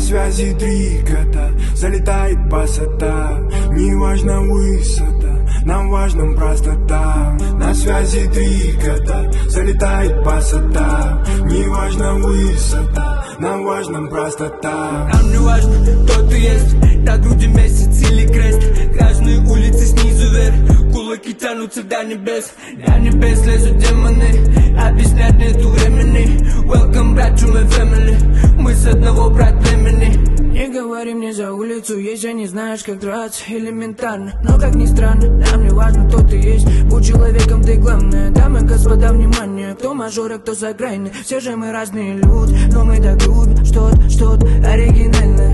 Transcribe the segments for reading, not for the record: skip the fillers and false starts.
связи три кота, залетает басота. Неважно высота, нам важна простота. На связи три кота, залетает басота. Неважно высота, нам важна простота. Нам не важно, кто ты есть, на груди месяц или крест. Грязные улицы снизу вверх, кулаки тянутся до небес. До небес лезут демоны, объяснять нету времени. Welcome back to my family, мы с одного брат племени. Не говори мне за улицу, если не знаешь, как драться. Элементарно, но как ни странно, нам не важно, кто ты есть. Будь человеком, ты главное. Дамы и господа, внимание, кто мажор, а кто с окраины. Все же мы разные люди, но мы так любим что-то оригинальное.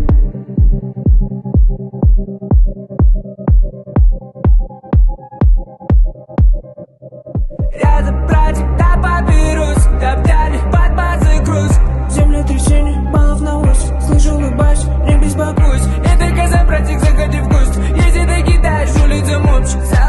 Рядом братик, да папирус, топтали под базы груз. Землетрясение, баллов на 8, слышу, улыбайся, не беспокойся. Это коза, братик, заходи в гости. Если ты кидаешь улицам общий.